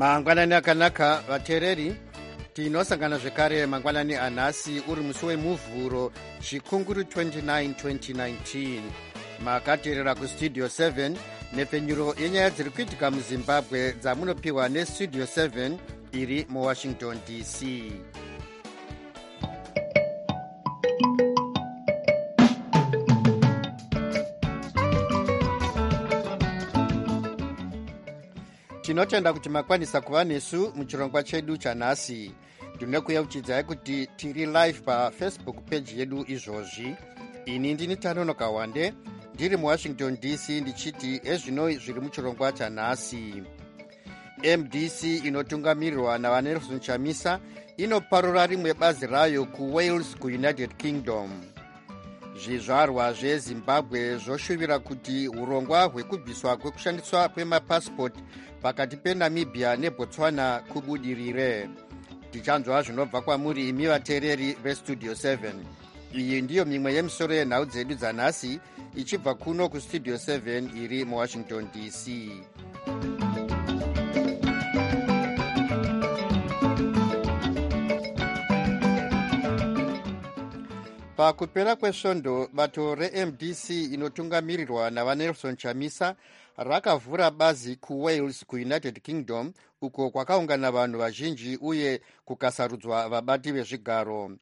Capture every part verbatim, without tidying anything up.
mangwanani akanaka vateereri, tinosangana zvekare mangwanani anhasi uri musi wemuvhuro chikunguru twenty-nine twenty nineteen. makateerera kustudio seven nepfenyuro yenyaya dziri kuitika muzimbabwe dzamunopiwa nestudio seven iri muwashington D C. tinotenda kuti makwanisa kuva nesu muchirongwa chedu chanhasi. ndinokuyeuchidzai kuti tiri live pafacebook page yedu izvozvi. ini ndini Tanonoka Wande ndiri muwashington D C ndichiti ezvino zviri muchirongwa chanhasi. M D C inotungamirirwa navanelson Chamisa inoparura rimwe bazi rayo kuwales kuunited kingdom. zvizvarwa zvezimbabwe zvoshuvira kuti urongwa hwekubviswa kwekushandiswa kwemapasipoti pakati penamibia nebotswana kubudirire. tichanzwa zvinobva kwamuri imi vateereri vestudio seven. iyi ndiyo mimwe yemisoro yenhau dzedu dzanhasi ichibva kuno kustudio seven iri muwashington D C. pakupera kwesvondo bato re-M D C inotungamirirwa navanelson Chamisa rakavhura bazi kuwales kuunited kingdom uko kwakaungana vanhu vazhinji uye kukasarudzwa vabati vezvigaro.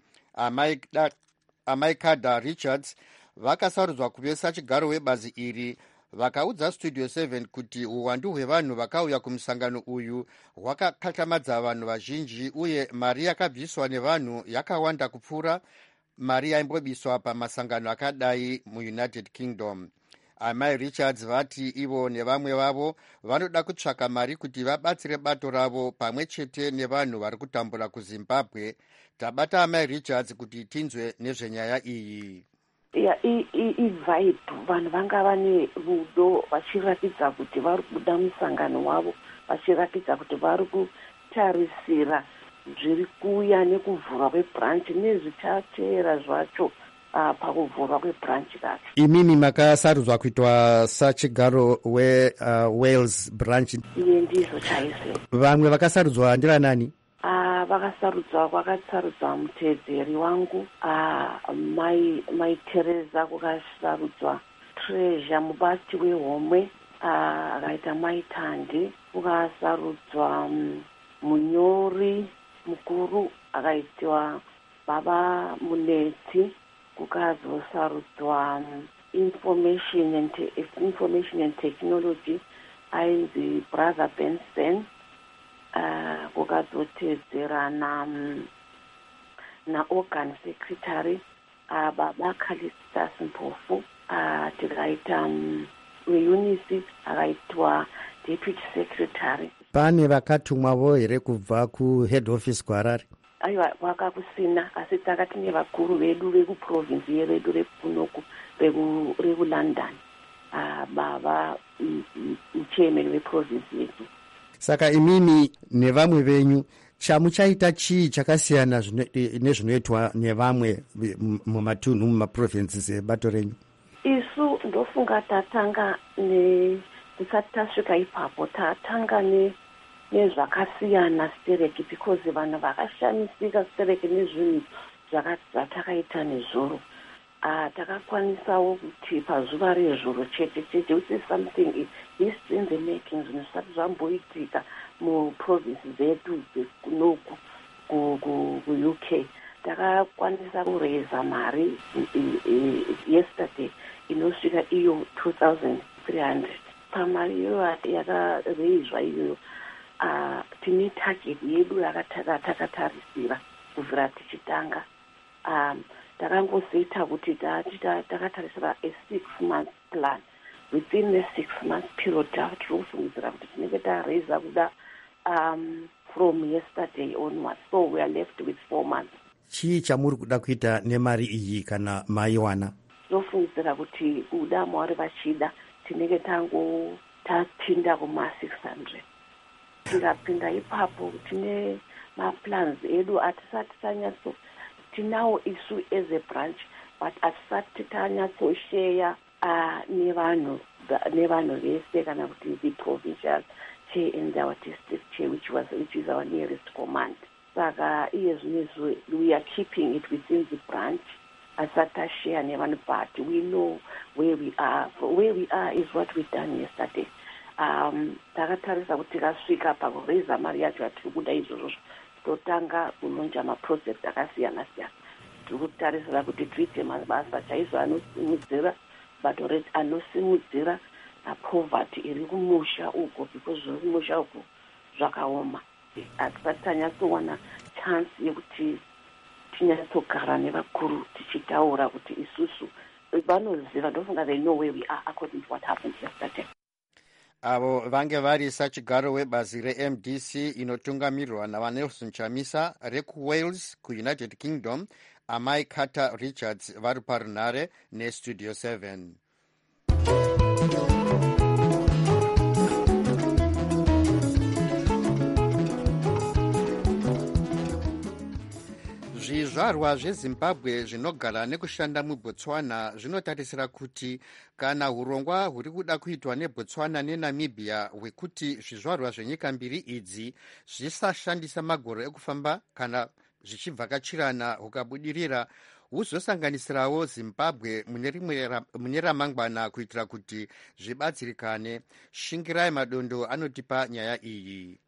amai Kada Richards vakasarudzwa kuve sachigaro webazi iri vakaudza studio seven kuti uwandu hwevanhu vakauya kumusangano uyu hwakakatamadza vanhu vazhinji uye mari yakabviswa nevanhu yakawanda kupfuura mari yaimbobiswa pamasangano akadai muunited kingdom. amai Richards vati ivo nevamwe vavo vanoda kutsvaka mari kuti vabatsire bato ravo pamwe chete nevanhu vari kutambura kuzimbabwe. tabata amai Richards kuti tinzwe nezvenyaya iyi. ya ivibe vanhu vanga vane rudo vachiratidza kuti vari kuda musangano wavo, vachiratidza kuti vari kutarisira zviri kuuya nekuvhurwa kwebranch nezvichateera zvacho uh, pakuvhurwa kwebranch racho. imimi makasarudzwa kuitwa sachigaro we-Wales uh, branch? iye ndizvo chaizvo. vamwe vakasarudzwa ndivanani? Uh, vakasarudzwa kwakasarudzwa muteedzeri wangu uh, mai, mai Teresa, kukasarudzwa Treasure mubati wehomwe akaita uh, mai Tandi, kukasarudzwa um, munyori mukuru akaitwa baba Munetsi, kukazosarudzwa um, information and te- information and technology ainzi brother Benson. Uh, kukazotedzera na na organ secretary uh, baba Callistus Mpofu, uh, tikaita um, weunisi akaitwa deputy secretary. pane vakatumwavo here kubva kuhead office kuHarare? aiwa vakakusina, asi takati nevakuru vedu vekuprovinsi yevedu rekunoku rekulondon uh, baba muchairman weprovinsi yedu. saka imimi nevamwe venyu chamuchaita chii chakasiyana nezvinoitwa nevamwe mumatunhu mumaprovinces ebato renyu? isu ndofunga tatanga tisati tasvika ipapo tatanga nezvakasiyana stereki because vanhu vakashamisika stereki nezvinhu zvatakaita nezvoro. Uh, takakwanisawo kuti pazuva rezvuro chete chete, which is something history in the making, zvinosati zvamboitika muprovinsi dzedu dzekunoku ku-U K. takakwanisa kureza mari yesterday inosvika iyo two thousand three hundred. pamari iyoyo yakareizwa iyoyo uh, tine target yedu yakatakatarisa kubvira tichitanga. um, takangoziita kuti takatarisira a six month plan. within the six month period tinofungidzira kuti tinenge tareza kuda um, from yesterday onwards, so we are left with four months. chii chamuri kuda kuita nemari iyi kana maiwana? tinofungidzira kuti kuda mwari vachida tinenge tango tapinda kuma six hundred. tikapinda ipapo tine maplans edu hatisati tanyatso tinawo isu as a branch, but hatisati tanyatsoshare uh, nevanhu nevanhu vese kana kuti the provincial chair and our district chair, which was which is our nearest command. Saka we are keeping it within the branch. Asata share never party. We know where we are. Where we are is what we done yesterday. Um, takatarisa kuti tasvika pakureza mari yacho yatiri kuda izvozvo totanga kulonja maproject akasiyana siyana. Tiri kutarisira kuti tiite mabasa chaizvo anosimudzira but already anosimudzira poverty iri kumusha uko because zviri kumusha uko zvakaoma. Hatisati tanyatsowana chance yekuti tinyatsogara nevakuru tichitaura kuti isusu vanoziva, ndofunga they know where we are according to what happened yesterday. Avo vange vari sachigaro webazi re-M D C inotungamirirwa navaNelson Chamisa rekuWales kuUnited Kingdom, amai Carter Richards vari parunhare neStudio seven. Zvizvarwa zveZimbabwe zvinogara nekushanda muBotswana zvinotarisira kuti kana hurongwa huri kuda kuitwa neBotswana neNamibia hwekuti zvizvarwa zvenyika mbiri idzi zvisashandisa magoro ekufamba kana zvichivhakachirana hukabudirira, huzosanganisirawo Zimbabwe mune ramangwana kuitira kuti zvibatsirikane. Shingirai Madondo anotipa nyaya iyi.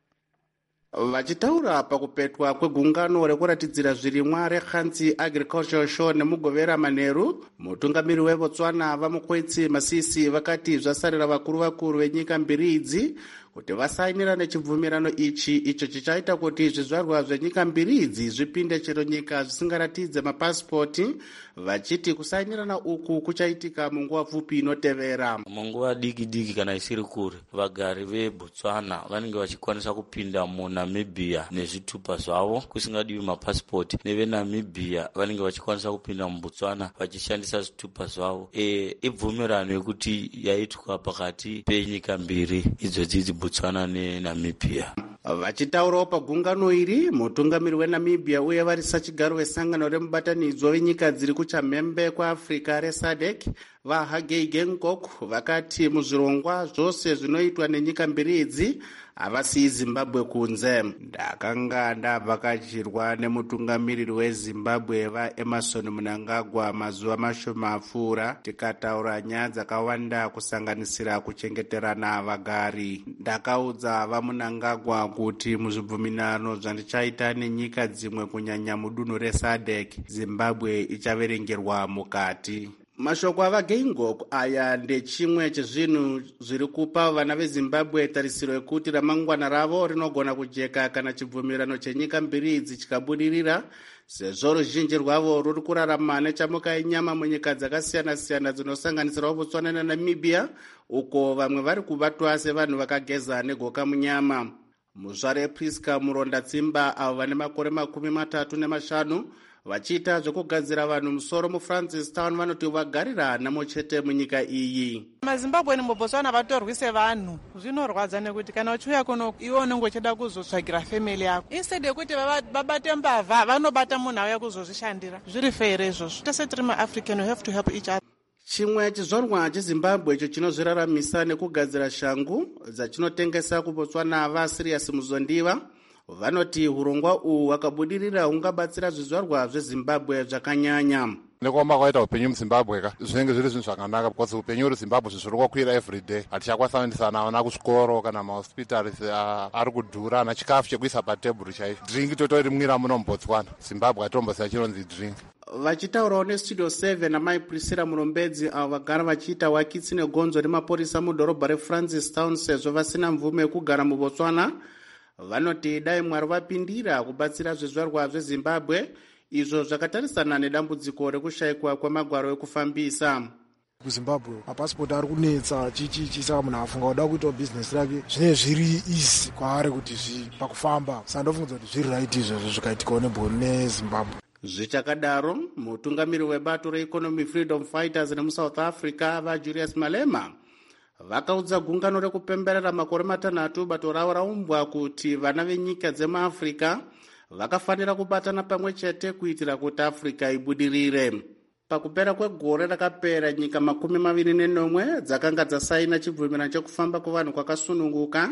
Vachitaura pakupetwa kwegungano rekuratidzira zvirimwa reKhanzi Agricultural Show nemugovera Manheru, mutungamiri weBotswana Vamukwetsi Masisi vakati zvasarira vakuru vakuru venyika mbiri idzi kuti vasainira nechibvumirano ichi icho chichaita kuti zvizvarwa zvenyika mbiri idzi zvipinde chero nyika zvisingaratidze mapasipoti, vachiti kusainirana uku kuchaitika munguva pfupi inotevera. Munguva diki diki kana isiri kure, vagari veBotswana vanenge vachikwanisa kupinda muNamibia nezvitupa zvavo kusingadiwi mapasipoti, neveNamibia vanenge vachikwanisa kupinda muBotswana vachishandisa zvitupa zvavo. E, ibvumirano yekuti yaitwa pakati penyika mbiri idzodzi, Botswana neNamibia. Vachitaurawo pagungano iri, mutungamiri weNamibia uye vari sachigaro wesangano remubatanidzwa wenyika dziri kuchamhembe kwaAfrica reSADC vaHagei Geingob vakati muzvirongwa zvose zvinoitwa nenyika mbiri idzi havasiyi Zimbabwe kunze. Ndakanga ndavhakachirwa nemutungamiriri weZimbabwe vaEmerson Mnangagwa mazuva mashoma apfuura, tikataura nyaya dzakawanda kusanganisira kuchengeterana vagari. Ndakaudza vaMnangagwa kuti muzvibvumirano zvandichaita nenyika dzimwe kunyanya mudunhu reSADC, Zimbabwe ichaverengerwa mukati. Mashoko avaGeingob aya ndechimwe chezvinhu zviri kupa vana veZimbabwe tarisiro yekuti ramangwana ravo rinogona kujeka kana chibvumirano chenyika mbiri idzi chikabudirira, sezvo ruzhinji rwavo ruri kurarama nechamuka yenyama munyika dzakasiyana siyana dzinosanganisirawo Botswana naNamibia, uko vamwe vari kubatwa sevanhu vakageza negoka munyama. Muzvare Priska Muronda Tsimba avo vane makore makumi matatu nemashanu vachiita zvekugadzira vanhu musoro muFrancistown vanoti vagarira namo chete munyika iyi. MaZimbabwe nemuBotswana vatorwise vanhu zvinorwadza nekuti kana uchiuya kuno iwe unenge uchida kuzotsvagira family yako, instead yekuti vabate mbavha vanobata munhu auya kuzozvishandira. Zviri fair izvozvo. Tese tiri maAfrican, we have to help each other. Chimwe chizvarwa cheZimbabwe icho chinozviraramisa nekugadzira shangu dzachinotengesa kuBotswana vaSirius Muzondiva vanoti hurongwa uhu hwakabudirira hungabatsira zvizvarwa zveZimbabwe zvakanyanya. Nekuoma kwaita upenyu muZimbabwe ka zvinenge zviri zvinhu zvakanaka because upenyu hweZimbabwe zviri kukwira every day. Hatichakwanisa vana kuchikoro kana mahospitals ari kudhura, hana chikafu chekuisa patebhuru chaicho. Drink totorimwira muno muBotswana, Zimbabwe hatombosiya chinonzi drink. Vachitaurawo neStudio seven amai Priscilla Murombedzi avo vagara vachiita wakitsi negonzo remapurisa mudhorobha reFrancistown sezvo vasina mvume yekugara muBotswana, vanoti dai Mwari vapindira kubatsira zvizvarwa zveZimbabwe izvo zvakatarisana nedambudziko rekushayikwa kwemagwaro ekufambisa. kuZimbabwe mapasipoti ari kunetsa chichichi, saka munhu afunga kuda kuita bhizinesi rake zvinenge zviri easy kwaari kuti pakufamba. Saka ndofunga kuti zviri right izvozvo zvikaitikawo neZimbabwe. Zvichakadaro, mutungamiri webato reEconomy Freedom Fighters nemuSouth Africa vaJulius Malema vakaudza gungano rekupemberera makore matanhatu bato ravo raumbwa kuti vana venyika dzemaAfrica vakafanira kubatana pamwe chete kuitira kuti Africa ibudirire. Pakupera kwegore rakapera nyika makumi maviri nenomwe dzakanga dzasaina chibvumirano chekufamba kuvanhu kwakasununguka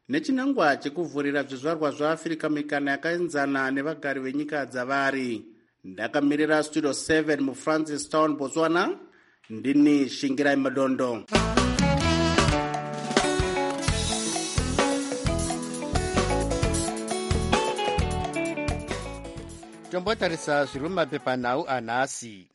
nechinangwa chekuvhurira zvizvarwa zvaafrica mikana yakaenzana nevagari venyika dzavari. Ndakamirira studio seven mufrancis town Botswana, ndini Shingirai Madondo. Tombotarisa zviri mumapepanhau anhasi.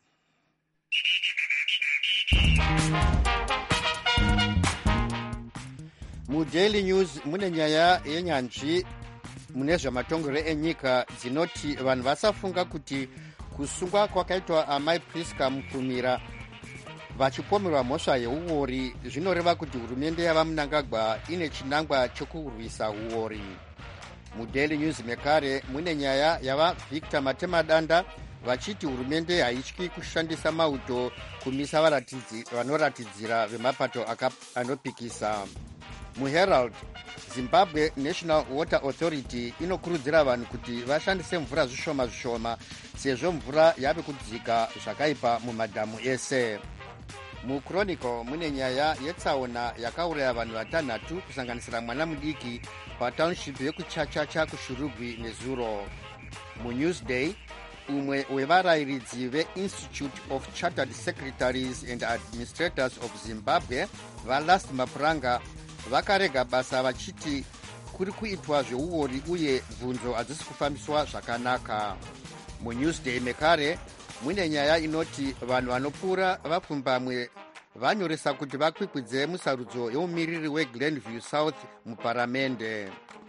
MuDaily News mune nyaya yenyanzvi mune zvamatongero enyika dzinoti vanhu vasafunga kuti kusungwa kwakaitwa amai Priska Mupumira vachipomerwa mhosva yeuori zvinoreva kuti hurumende yava Mnangagwa ine chinangwa chekurwisa uori. MuDaily News mekare mune nyaya yava Victor Matemadanda vachiti hurumende haityi kushandisa mauto kumisa varatidzi vanoratidzira vemapato anopikisa. MuHerald, Zimbabwe National Water Authority inokurudzira vanhu kuti vashandise mvura zvishoma zvishoma sezvo mvura yave kudzika zvakaipa mumadhamu ese. MuChronicle mune nyaya yetsaona yakauraya vanhu vatanhatu kusanganisira mwana mudiki patownship yekuchachacha kuShurugwi nezuro. MuNewsday, umwe wevarayiridzi veInstitute of Chartered Secretaries and Administrators of Zimbabwe vaLast Mapuranga vakarega basa vachiti kuri kuitwa zveuori uye bvunzo hadzisi kufambiswa zvakanaka. MuNewsday mekare mune nyaya inoti vanhu vanopfuura vapfumbamwe vanyoresa kuti vakwikwidze musarudzo yeumiriri weGlenview South muparamende.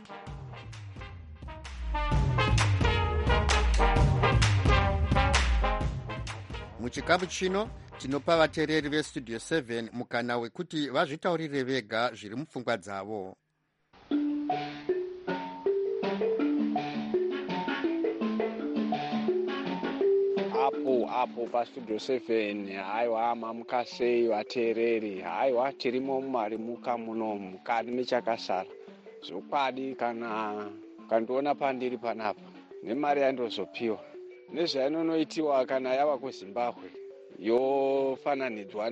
Muchikamu chino tinopa vateereri vestudio seven mukana wekuti vazvitaurire vega zviri mupfungwa dzavo. apo apo pastudio seven haiwa mamukasei vateereri haiwa tirimo mumarimuka muno mukati mechakasara zvokwadi kana kandiona pandiri panapa nemari yandozopiwa nezvainonoitiwa kana yava kuZimbabwe yofananidzwa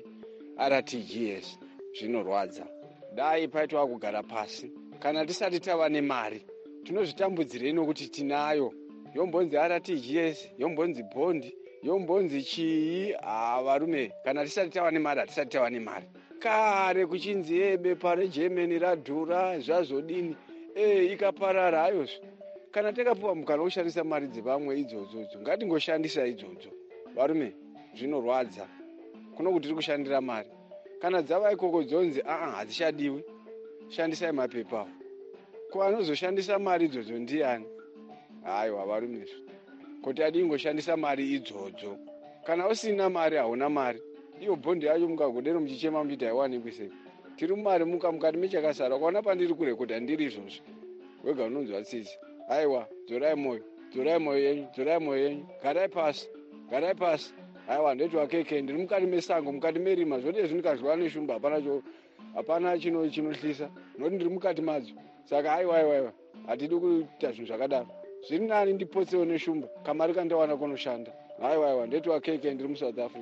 neR T G S zvinorwadza. Dai paitwa kugara pasi kana tisati tava nemari tinozvitambudzirei nokuti tinayo yombonzi R T G S yombonzi bondi yombonzi chii varume kana tisati tava nemari hatisati tava nemari. Kare kuchinzi ebe pare Germany radhura zvazodini e ikaparara hayozvo kana takapuwa mukana woshandisa mari dzevamwe idzodzo ngatingoshandisa idzodzo varume zvinorwadza kuno kuti tiri kushandira mari kana dzava ikoko dzonzi aa hadzishadiwi shandisai mapepa ko anozoshandisa mari idzodzo ndiani haiwa varume kuti adi ingoshandisa mari idzodzo kana usina mari hauna mari iyo bhondi yacho mukagodero muchichema muchiti haiwanikwi sei tiri mumari muka mukati mechakasara kwaona pandiri kurekodha ndiri izvozvo wega unonzwa tsitsi haiwa dzorai moyo dzorai moyo yenyu dzorai moyo yenyu garai pasi garai pasi haiwa ndetwa keke ndiri mukati mesango mukati merima zvote zvindikazviwa neshumba hapana cho hapana chino chinohlisa noti ndiri mukati madzo saka haiwa haiwa hatidi kuita zvinhu zvakadaro zviri nani ndipotsewo neshumba kamari kandawana kunoshanda haiwa haiwa ndetwa keke ndiri muSouth Africa.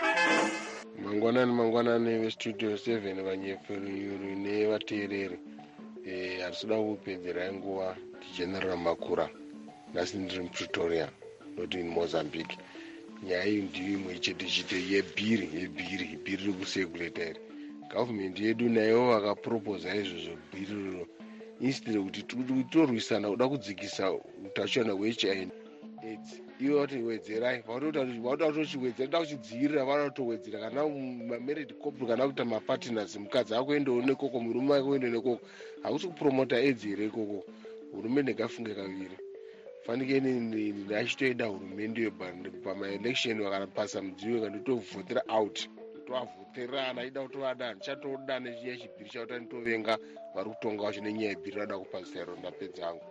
mangwanani mangwanani vestudio seven vanyepferuyuru nevateereri hatitoda kupedzerai nguva tichienderera makura nhasi ndiri muPretoria not in Mozambique. Nyaya iyi ndiyo imwe chete chete yebhiri yebhiri bhiri rekusegureta iri gavhumende yedu nayo vakaproposa izvozvo bhiri riro instead kuti torwisana kuda kudzikisa utachiona hweH I V AIDS ivo vati wedzerai vauda kutochiwedzera da kuchidzivirira vana kutowedzera kana mamarried couple kana kuita mapartners mukadzi akuendawo nekoko murume akuenda nekoko hakusi kupromota AIDS here ikoko hurumende ngafunge kaviri fanike ndachitoenda hurumende pamaelection vakanapasa mudziyo kanditovhotera out tovavhoterana ida kutovadana chatoda nechiya chibhiri chakuti nitovenga vari kutonga vacho nenyaya yebhiri rada kupasiro ndapedza hangu.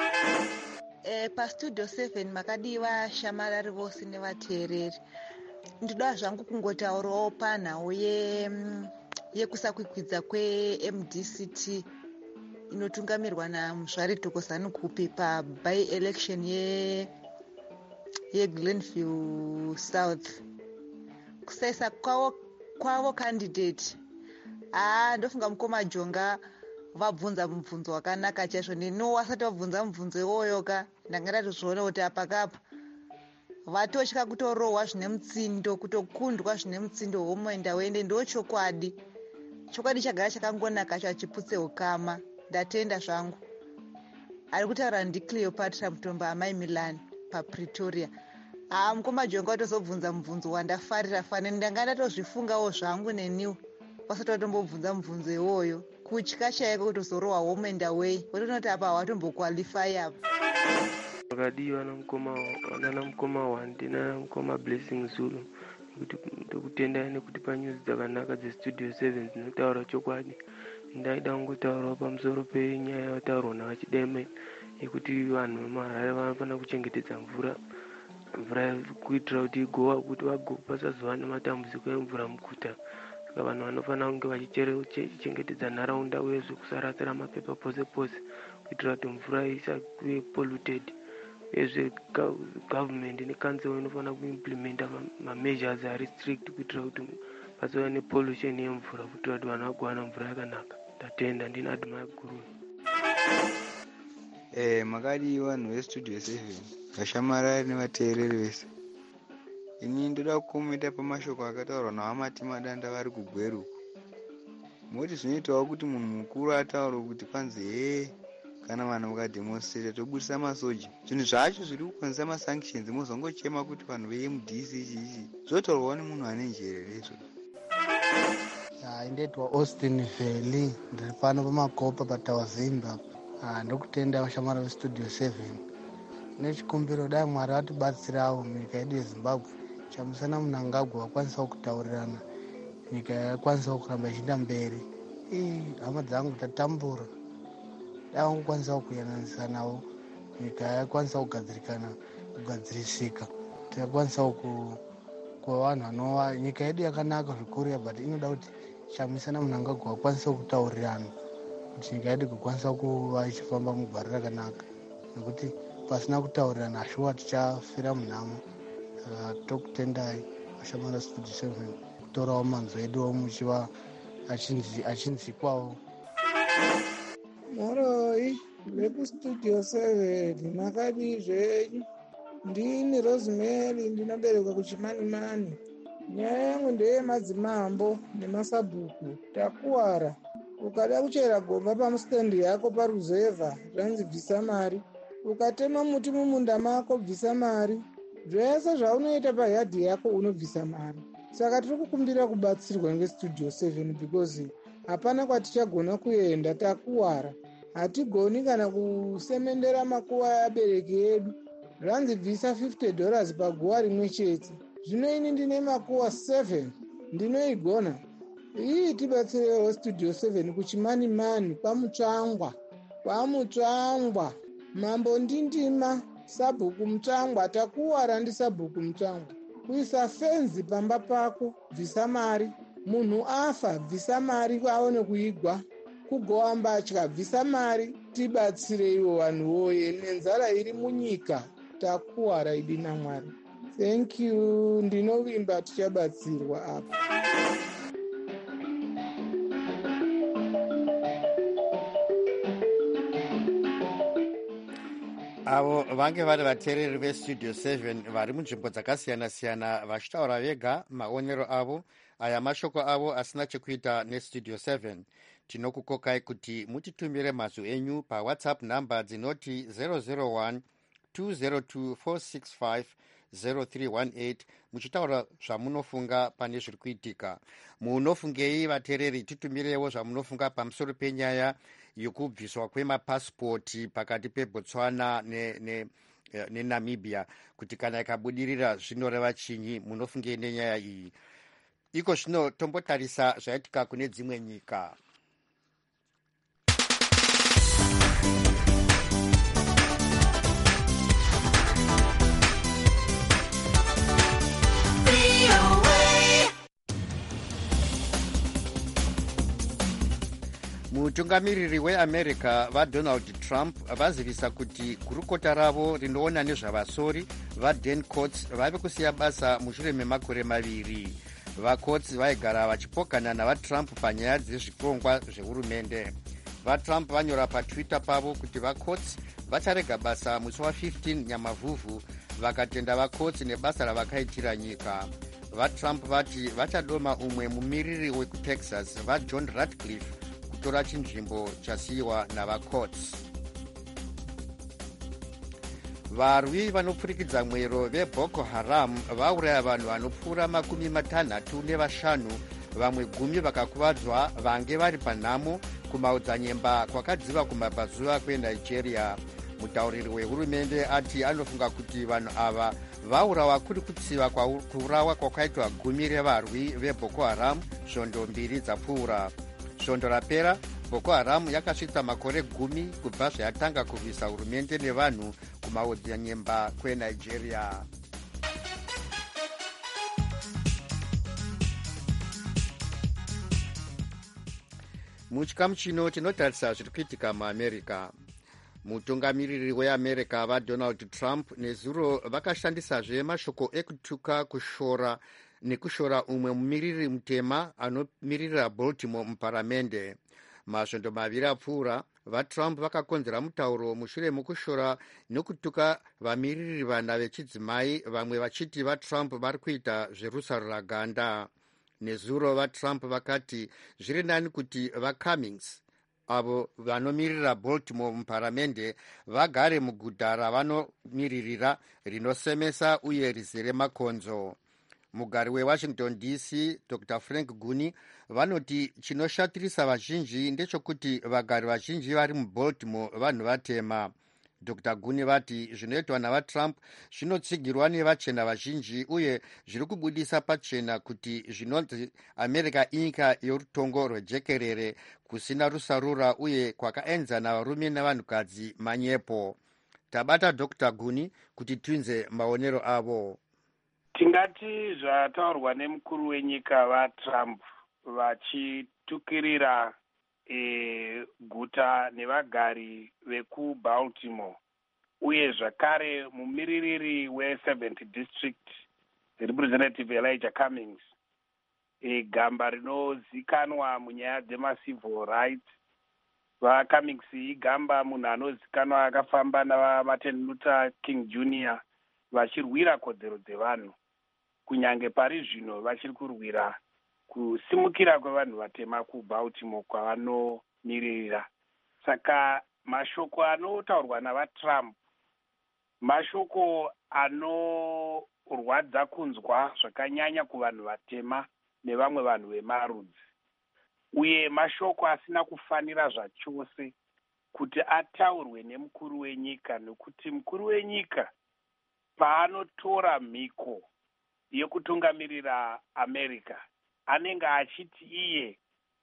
E, pastudio seven makadiwa shamarari vose nevateereri ndoda zvangu kungotaurawo panhau yekusakwikwidza kweM D C T inotungamirwa naMuzvari Thokozani Kupi paby election ye yeGlenview South kusaisa kwavo kwavo candidate ah ndofunga mukoma Jonga vabvunza mubvunzo wakanaka chaizvo. neniwo wasati vabvunza mubvunzo iwoyoka ndangada tozviona kuti apakapa vatotya kutorohwa zvine mutsindo, kutokundwa zvine mutsindo homoenda wende. ndo chokwadi. chokwadi chagara chakangonaka cho achiputse ukama. ndatenda zvangu. ari kutaura ndiCleopatra Mutombo amai Milan paPretoria. haa mukoma jonga watozobvunza mubvunzo wandafarira fane ndanga ndatozvifungawo zvangu neniwo wasati watombobvunza mubvunzo iwoyo. kutya chaiko kutozorohwa home and away wotonoti apa watombokwalify apa. wakadiwa nana mukoma wandi nana mukoma Blessing Zulu ndokutendai nekuti panyuzi dzakanaka dzestudio seven dzinotaura chokwadi. ndaida kungotaurawo pamusoro penyaya yataurwa navachideme yekuti vanhu vemuHarare vanofanira kuchengetedza mvura mvura kuitira kuti igowa kuti pasazova nematambudziko emvura muguta. saka vanhu vanofanira kunge vachichengetedza nharaunda uyezve kusarasira mapepa pose pose kuitira kuti mvura isave polluted. uyezve government necouncil inofanira kuimplementa mameasures ari strict kuitira kuti pasava nepollution yemvura kuitira kuti vanhu vagowana mvura yakanaka. ndatenda. ndini Admai Guru. Eh, makadi vanhu vestudio seven vashamarari nevateereri vese. ini ndoda kukomenta pamashoko akataurwa navamati madanda vari kugweru. moti zvinoitawo kuti munhu mukuru ataure kuti kwanzi hee kana vanhu mukademonstrata tobudisa masoja. zvinhu zvacho zviri kukonzesa masanctions mozongochema kuti vanhu veM D C ichi ichi zvotaurwawo nemunhu ane njere rezvo. indeitwa Austin Veli ndiri pano pamakopa patawa Zimbabwe. ndokutenda vashamara vestudio seven nechikumbiro dai mwari atibatsirawo nyika yedu yeZimbabwe chamusana munhu angagwa akwanisawo kutaurirana nyika yakwanisawo kuramba ichienda mberi. hama dzangu tatambura dai wangokwanisawo kuyananisa nawo nyika yakwanisawo kugadzirikana kugadzirisika tikakwanisawo kuva vanhu vanova nyika yedu yakanaka zvikuru but inoda kuti chamusana munhu angagwa akwanisawo kutaurirana kuti nyika yedu kukwanisa kuva ichifamba mugwara rakanaka nekuti pasina kutaurirana ashuwa tichafira munhamo. saka tokutendai vashamara studio seven kutorawo manzwa edu muchiva achinzikwawo. moroi vekustudio seven makadi zvenyu. ndini Rosemary ndinoberekwa kuchimanimani. nyaya yangu ndeyemadzimambo nemasabhuku. takuwara ukada kuchera gomba pamustendi yako paruzevha zvanzi bvisa mari. ukatema muti mumunda mako bvisa mari. zvese zvaunoita payadhi yako unobvisa mari. saka tiri kukumbira kubatsirwa ngestudio seven because hapana kwatichagona kuenda. takuwara hatigoni kana kusemendera makuva abereki edu. zvanzi bvisa fifty dollars paguva rimwe chete. zvino ini ndine makuva seven ndinoigona. iyi tibatsirewo studio seven kuchimanimani kwamutsvangwa kwamutsvangwa mambo ndindima sabhuku mutsvangwa. takuwara ndisabhuku mutsvangwa. kuisa fenzi pamba pako bvisa mari. munhu afa bvisa mari aone kuigwa. kugowa mbatya bvisa mari. tibatsireiwo vanhu woye nenzara iri munyika. takuwara idi naMwari. thank you. ndinovimba tichabatsirwa apa. avo vange vari vateereri vestudio seven vari munzvimbo dzakasiyana-siyana vachitaura vega maonero avo. aya mashoko avo asina chekuita nestudio seven. tinokukokai kuti mutitumire mazwi enyu pawhatsapp nhamba dzinoti zero zero one two zero two four six five zero three one eight muchitaura zvamunofunga pane zviri kuitika. munofungei vateereri? titumirewo zvamunofunga pamusoro penyaya yokubviswa kwemapasipoti pakati pebotswana nenamibia ne, ne kuti kana ikabudirira zvinoreva chinyi. munofungei nenyaya iyi? iko zvino tombotarisa zvaitika kune dzimwe nyika. mutungamiriri weamerica vadonald trump vazivisa kuti gurukota ravo rinoona nezvavasori vadan coats vave kusiya basa mushure memakore maviri. vacoats vaigara vachipokana navatrump panyaya dzezvirongwa zvehurumende. vatrump vanyora patwitter pavo kuti vacots vacharega basa musi wa15 nyamavhuvhu vakatenda vacots nebasa ravakaitira nyika. vatrump vati vachadoma umwe mumiriri wekutexas vajohn ratcliffe kutora chinzvimbo chasiyiwa navacots. varwi vanopfurikidza mwero veboko haram vauraya vanhu vanopfuura makumi matanhatu nevashanu, vamwe gumi vakakuvadzwa vange vari panhamo kumaodzanyemba kwakadziva kumabvazuva kwenigeria. mutauriri wehurumende ati anofunga kuti vanhu ava vaurawa kuri kutsiva kuurawa kwakaitwa gumi revarwi veboko haram svondo mbiri dzapfuura. svondo rapera boko haram yakasvitsa makore gumi kubva zvayatanga kurwisa hurumende nevanhu kumaodzanyemba kwenigeria. muchikamu chino tinotarisa zviri kuitika muamerica. mutungamiriri weamerica vadonald trump nezuro vakashandisazve mashoko ekutuka kushora nekushora umwe mumiriri mutema anomirira baltimore muparamende. masvondo maviri apfuura vatrump vakakonzera mutauro mushure mokushora nekutuka vamiriri vana vechidzimai, vamwe vachiti vatrump vari kuita zverusaruraganda. nezuro vatrump vakati zviri nani kuti vacummings avo vanomirira baltimore muparamende vagare muguta ravanomiririra rinosemesa uye rizere makonzo. mugari wewashington D C dr frank guni vanoti chinoshatirisa vazhinji ndechekuti vagari vazhinji vari mubaltimore vanhu vatema. dr guni vati zvinoitwa navatrump zvinotsigirwa nevachena vazhinji uye zviri kubudisa pachena kuti zvinonzi america inyika yorutongo rwejekerere kusina rusarura uye kwakaenzana varume nevanhukadzi manyepo. tabata dr guni kuti tinzwe maonero avo. tingati zvataurwa nemukuru wenyika vatrump vachitukirira e, guta nevagari vekubaltimore uye zvakare mumiririri weseventh district representative elijah cummings, e, gamba rinozikanwa munyaya dzemacivil rights. vacummings igamba munhu anozikanwa akafamba navamartin luther king junior vachirwira kodzero dzevanhu, kunyange pari zvino vachiri kurwira kusimukira kwevanhu vatema kubaltimore kwavanomiririra. saka mashoko anotaurwa navatrump mashoko anorwadza kunzwa zvakanyanya kuvanhu vatema nevamwe vanhu vemarudzi, uye mashoko asina kufanira zvachose kuti ataurwe nemukuru wenyika, nekuti mukuru wenyika paanotora mhiko yekutungamirira america anenge achiti iye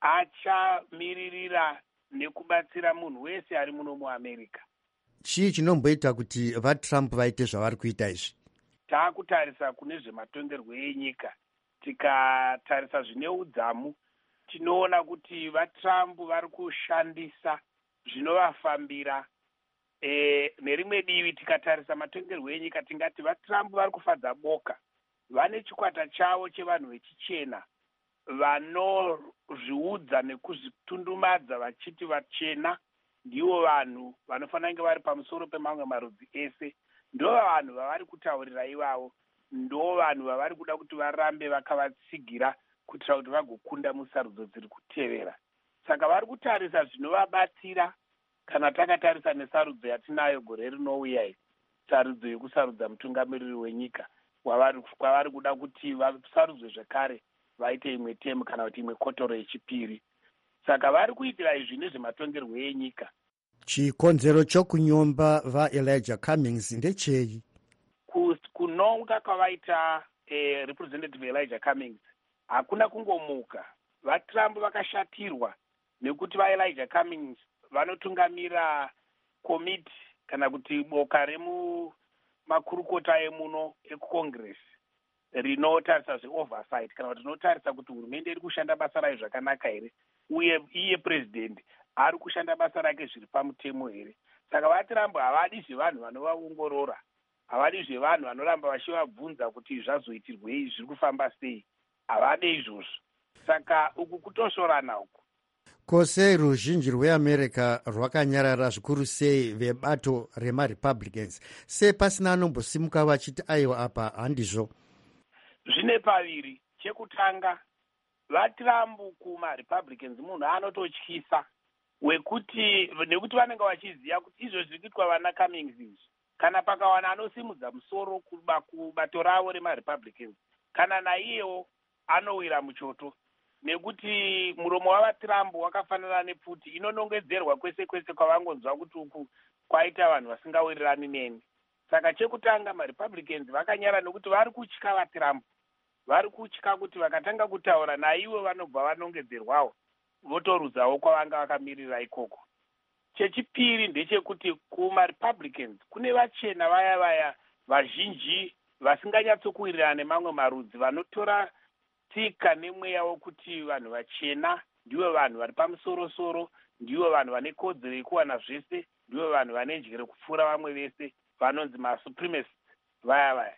achamiririra nekubatsira munhu wese ari muno muamerica. chii chinomboita kuti vatrump vaite zvavari kuita izvi? taakutarisa kune zvematongerwo enyika, tikatarisa zvine udzamu tinoona kuti vatrump vari kushandisa zvinovafambira. E, nerimwe divi tikatarisa matongerwo enyika tingati vatrump vari kufadza boka. vane chikwata chavo chevanhu vechichena vanozviudza nekuzvitundumadza vachiti vachena ndivo vanhu vanofanira kunge vari pamusoro pemamwe marudzi ese. ndo vanhu vavari kutaurira ivavo, ndo vanhu vavari kuda kuti varambe vakavatsigira kuitira kuti vagokunda musarudzo dziri kutevera. saka vari kutarisa zvinovabatsira. kana takatarisa nesarudzo yatinayo gore rinouya iyi, sarudzo yekusarudza mutungamiriri wenyika, kwavari kuda kuti vasarudzwe zvekare vaite imwe temu kana kuti imwe kotoro yechipiri. saka vari kuitira izvi nezvematongerwo enyika. chikonzero chokunyomba vaelijah cummings ndechei? kunonga kwavaita eh, representative elijah cummings hakuna kungomuka. vatrump vakashatirwa nekuti vaelijah cummings vanotungamira komiti kana kuti boka remumakurukota emuno ekucongress rinotarisa zveoversight kana kuti rinotarisa kuti hurumende iri kushanda basa rayo zvakanaka here uye iye president ari kushanda basa rake zviri pamutemo here. saka vatrump havadi zvevanhu vanovaongorora, havadi zvevanhu vanoramba vachivabvunza kuti zvazoitirwei, zviri kufamba sei. havade izvozvo. saka uku kutosvorana uku Kose ruzhinji rweamerica rwakanyarara zvikuru sei vebato remarepublicans, sei pasina anombosimuka vachiti aiwa apa handizvo? Zvine paviri. Chekutanga, vaTrump kumarepublicans munhu anototyisa wekuti nekuti vanenge vachiziva kuti izvo zviri kuitwa vana Cummings izvi, kana pakawana anosimudza musoro kuba kubato ravo remarepublicans, kana naiyewo anowira muchoto, nekuti muromo wavaTrump wakafanana nepfuti inonongedzerwa kwese kwese kwavangonzwa kuti uku kwaita vanhu vasingawirirani neni. Saka chekutanga marepublicans vakanyara nekuti vari kutya vaTrump, vari kutya kuti vakatanga kutaura naivo vanobva vanongedzerwawo votorudzawo kwavanga vakamirira ikoko. Chechipiri ndechekuti kumarepublicans kune vachena vaya vaya vazhinji vasinganyatsokuwirirana nemamwe marudzi, vanotora tsika nemweya wokuti vanhu vachena ndivo vanhu vari pamusoro-soro, ndivo vanhu vane kodzero yekuwana zvese, ndivo vanhu vane njere kupfuura vamwe vese, vanonzi masupremacists vaya vaya.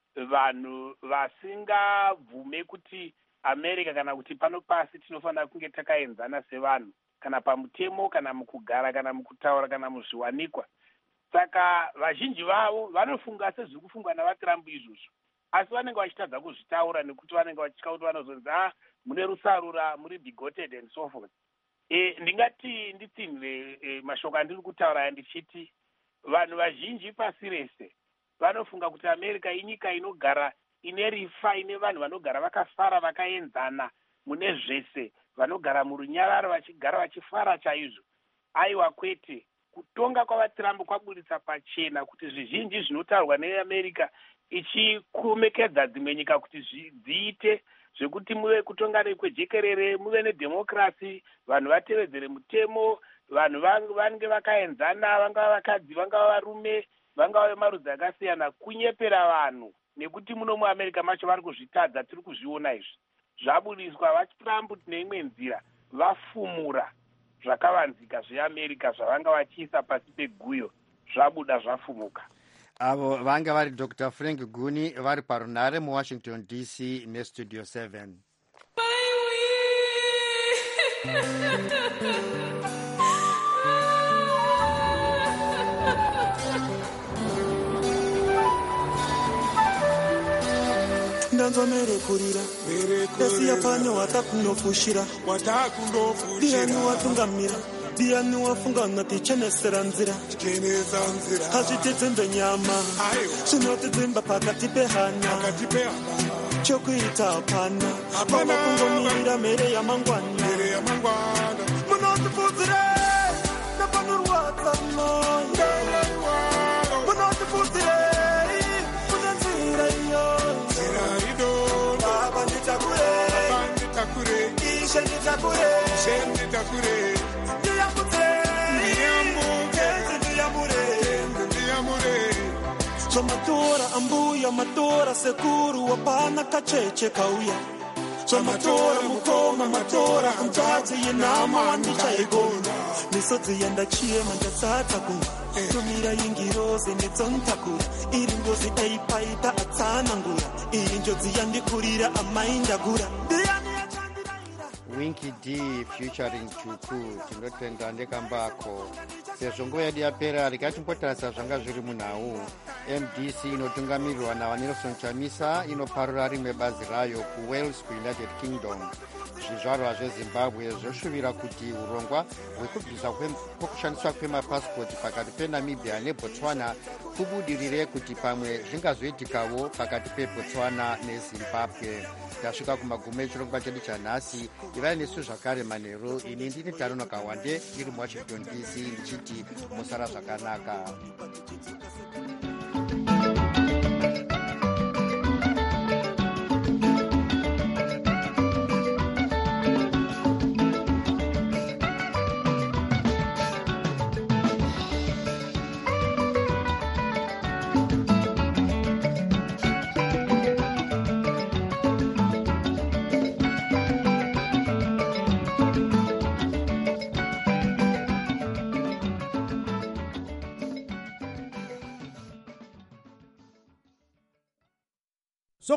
Vanhu vasingabvume kuti America kana kuti pano pasi tinofanira kunge takaenzana sevanhu, kana pamutemo, kana mukugara, kana mukutaura, kana muzviwanikwa. Saka vazhinji vavo vanofunga sezviri kufungwa navaTrump izvozvo, asi vanenge vachitadza kuzvitaura nekuti vanenge vachitya kuti vanozonzi ah, mune rusarura, muri bigoted and so forth. E, ndingati nditsinhire e, mashoko andiri kutaura ndichiti vanhu vazhinji pasi rese vanofunga kuti America inyika inogara ine rifa, ine vanhu vanogara vakafara vakaenzana mune zvese, vanogara murunyararo vachigara vachifara chaizvo. Aiwa kwete, kutonga kwavaTrump kwaburitsa pachena kuti zvizhinji zvinotaurwa neAmerica ichikumekedza dzimwe nyika kuti dziite zvekuti muve kutonga kwejekerere, muve nedemokrasi, vanhu vatevedzere mutemo, vanhu vange vakaenzana, vangava vakadzi, vangava varume, vangava vemarudzi akasiyana, kunyepera vanhu, nekuti muno muAmerica macho vari kuzvitadza, tiri kuzviona izvi. Zvaburiswa vaTrump neimwe nzira, vafumura zvakavanzika zveAmerica zvavanga vachiisa pasi peguyo, zvabuda zvafumuka. Avo vanga vari Doctor Frank Guni vari parunare muWashington D C nestudio seven. Ndanzo merekurira yasiya pane watakunofushira ndiani watungamira ndiani wafunga unatichenesera nzira hazvitidzimbe nyama zvinotidzimba pakati pehana chokuita hapana vava kungomirira mhere yamangwana munotipfudzire nepanorwadza moyo munotipfudzire kune nzira iyo baba nditakure ishe nditakure Somatora ambuya matora sekuru wapana kacheche kauya Somatora mukoma matora mtazi yenama wanisha egona Nisodzi yanda chiema ndatsata kunga Tumira yingiroze netsontakura Iringozi eipaita atsana ngura Irinjozi yandikurira amainda gura Winky D featuring Chuku tinotenda ndekambako sezvo nguva yedu yapera rikatimbotarisa zvanga zviri munhau. M D C inotungamirirwa navanelson Chamisa inoparura rimwe bazi rayo kuWales kuUnited Kingdom. Zvizvarwa zveZimbabwe zvoshuvira kuti urongwa hwekubvisa kwekushandiswa kwemapasipoti pakati peNamibia neBotswana kubudirire kuti pamwe zvingazoitikawo pakati peBotswana neZimbabwe. Tasvika kumagumo echirongwa chedu chanhasi. Ivai nesu zvakare manheru. Ini ndini Taruno Kawande ndiri muWashington D C ndichiti musara zvakanaka.